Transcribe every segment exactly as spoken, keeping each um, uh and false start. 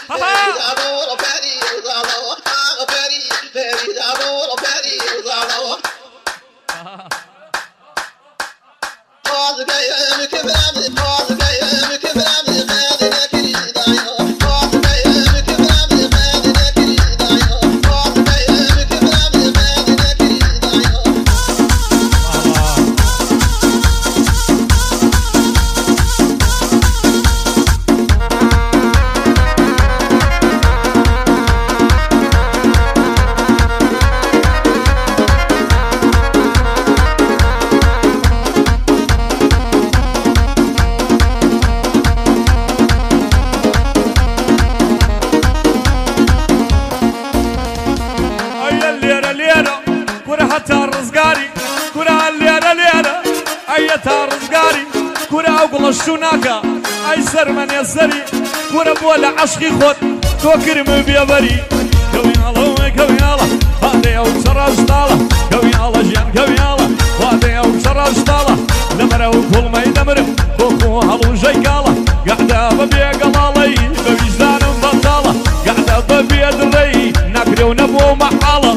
شوناكا ايسر من يسري كورا بولا عشقي خود تو كرم بيبري كوي الله كوي الله هذا يوم شرج طاله كوي الله جيان كوي الله هذا يوم شرج طاله نمره كل ما يدمر كوكو هلو جيكاله قاعده ببيق الله بوجدان بطاله قاعده ببيد الري نكري ونبو محاله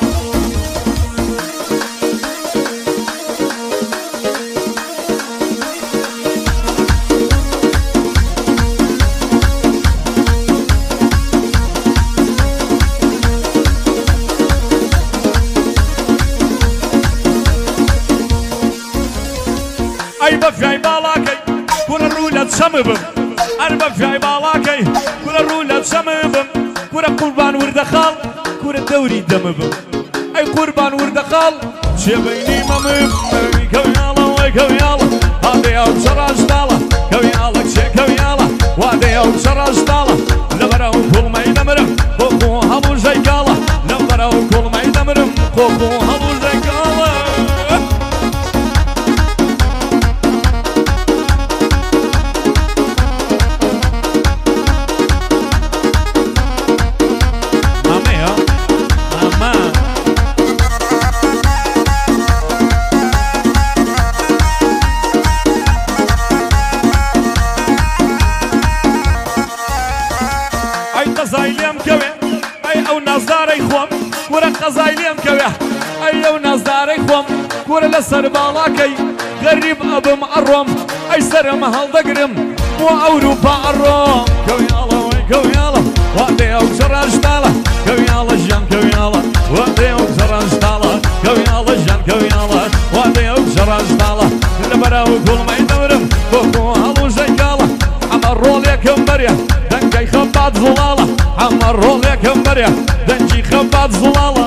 في عبالاكي كل الرولة شمبم أربع في عبالاكي كل الرولة شمبم كل قربان وردخال كل الدوري دمبم أي قربان وردخال شبيني ممم كوي الله وكوي الله هذا يوم شراج طالة كوي الله شي كوي الله وهذا يوم شراج طالة نمره كل ما يدمره كوكو هلو جيكاله نمره كل ما يدمره كوكو هلو جيكاله قزايليم كويه ايو ناس داري خوم كور لسر بالاكي غريب ابو معرم اي سر مهل دقرم مو اوروبا الروم كوي الله كوي الله وادي او شراج طاله كوي الله جان كوي الله وادي او شراج طاله كوي الله جان كوي الله وادي او شراج طاله نبراو كل ما يدورم كوكو هلو جيكاله عمر رول يا كمبريا دنجي خبات زلاله عمر رول يا كمبريا دنجي خبات زلاله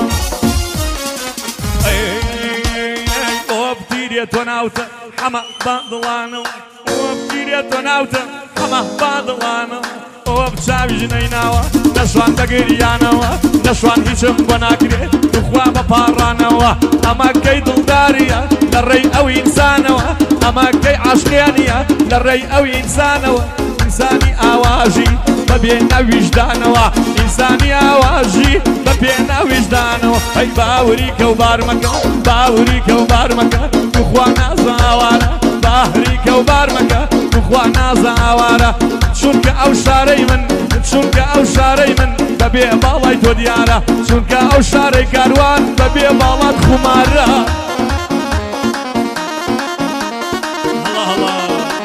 توناوتا حما باضلانو وبكيريا توناوتا حما باضلانو وبشاوي جنيناوا نشوان دقريانوا نشوان هيشم بناكري تخوا ببارانوا اما كي دلداريا للري او انسانوا اما كي عشقيانيا للري او انسانوا انساني اواجي ببينا وجدانوا انساني اواجي ببينا وجدانوا اي باوريك وبارمكا باوريك وبارمكا تخوانا زاوارا باهريك وبارمكا تخوانا زاوارا شونك او شاري من شونك او شاري من ببي بالاي تو ديارا شونك او شاري كاروان ببي بالات خمارا الله الله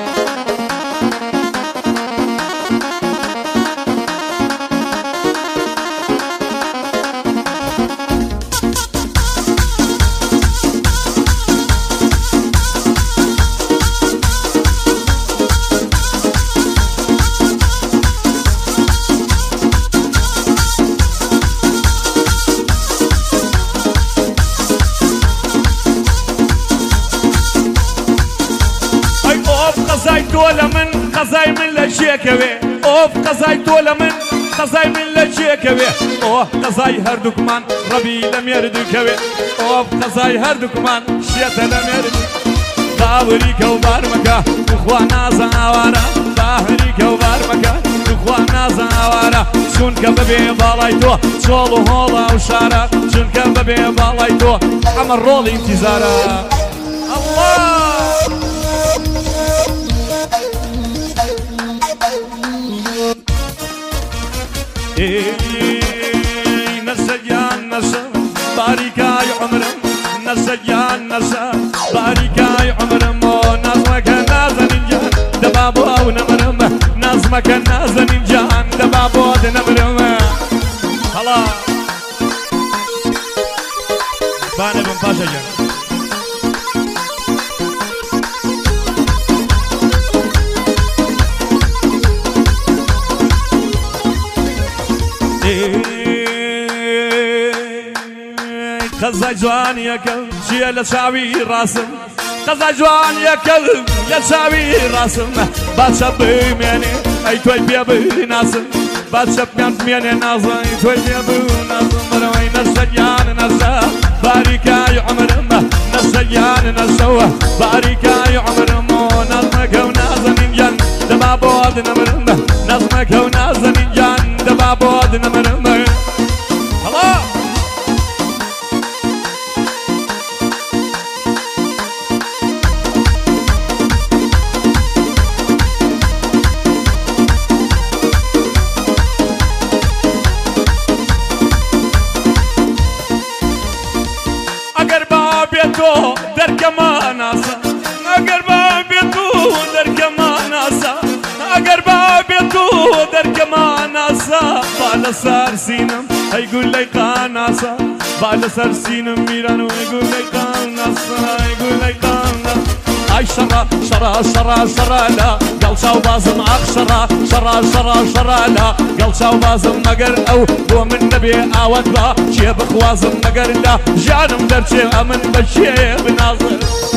تولا من قزاي من لشيكوي اوف قزاي تولا من قزاي من لشيكوي اوه قزاي هردكمان ربي لم يردكوي اوف قزاي هردكمان شيت لم يردك باوريك وبارمكا اخوانا زاوارا باهريك وبارمكا اخوانا زاوارا شونك ببي بالايتو شولو هولا وشارع شونك ببي بالايتو عمر رول انتظارا الله نسجان نسا باریکای عمرم نسجان نسا باریکای عمرم نظمك نازنين جان دبابو او نمرم نظمك نازنين جان دبابو او نمرم خلاص بانا بن باشا جان قزا جوان يكل شي لشاوي راسم قزا جوان يكل لشاوي راسم باشا بميني اي توي بيبي ناسم باشا بميني ناسم اي توي بيبي ناسم مروي نسجان نسا باريكاي عمرم نسجان نسوا باريكاي عمرم نظمك ونازنين جان دبابو ود نمرم نظمك ونازنين جان دبابو ود نمرم خلاص تو در کمان آسا اگر بابی تو در کمان آسا اگر بابی تو در کمان آسا بالا سر سینم ای گلی قان آسا بالا سر سینم میرانو ای گلی قان آسا ای گلی قان ای شرا شرا شرا شرا لا قل شاو بازم اخ شرا شرا شرا شرا لا قل شاو بازم مگر او بو من نبي اود با شي بخوازم مگر لا جانم درچه امن بشي بناظر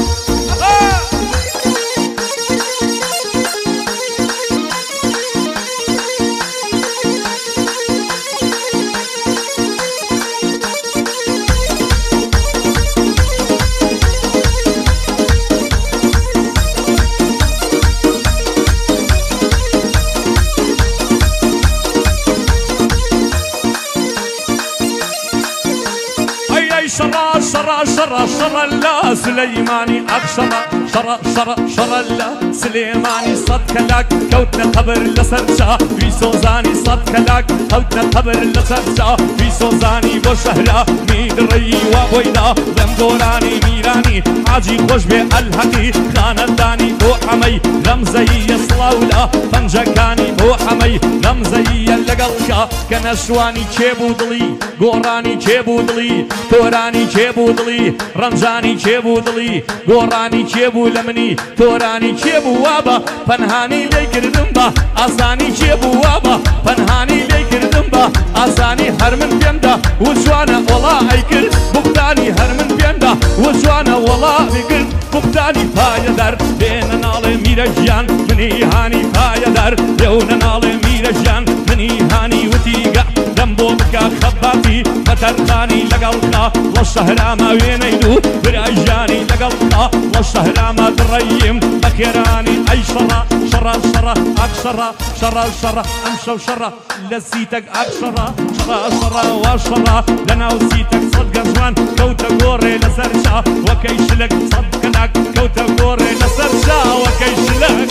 شرا شرا شرا شرا لا سليماني أكشرا شرا شرا شرا لا سليماني صد كلاك كوتنا قبر لسرجا في سوزاني صد كلاك كوتنا قبر لسرجا في سوزاني بو شهرا ميد ري وبويدا دم دوراني ميراني عاجي خوش بالهقي خانداني بو حمي رمزي يصلاولا فنجكاني بو حمي رمزي لقلقا كنشواني كيبو دلي قوراني كيبو دلي توراني كيبو دلي رمزاني كيبو دلي قوراني كيبو لمني توراني كيبو وابا پنهاني ليكردم با آساني كيبو وابا پنهاني ليكردم با آساني هرمن بيمدا وجوانا والله ايكر بقداني هرمن بيمدا وجوانا والله ايكر بقداني پايدر بين نالي ميرجان مني هاني پايدر يون نالي ميرجان مني هاني وتيقع دمبو بكا خباتي مترخاني لقلقا والشهر ما وينيدو براجاني لقلقا والشهر ما دريم بكيراني اي شرا شرا شرا اكشرا شرا شرا امشو شرا لسيتك اكشرا شرا شرا وشرا لنا وسيتك صدق زمان كوتا قوري لسرشا وكيشلك صدقناك كوتا قوري لسرشا وكيشلك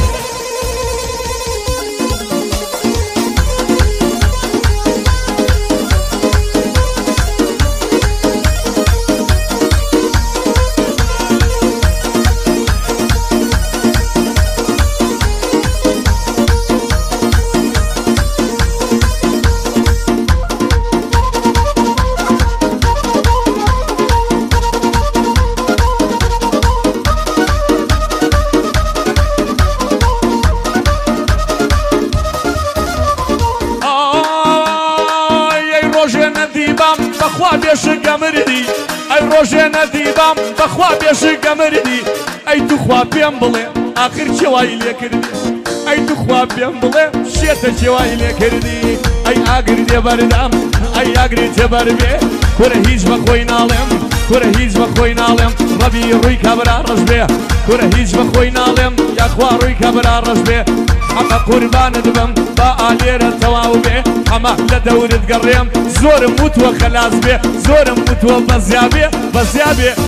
بخوا بيشق مردي اي روجينا ديبام بخوا بيشق مردي اي تخوا بيمبلي اخر شواي لي كردي اي تخوا بيمبلي شيتا شواي لي كردي اي اقري بردام اي اقري تبربي كره هيج بخوي نالم كره هيج بخوي نالم ربي روي كبر رجبي كره هيج بخوي نالم يا اخوا روي كبر رجبي حما قربان دبم با آلير تواوبي حما لدور تقريم زور موت وخلاص بي زور موت وبزيابي بزيابي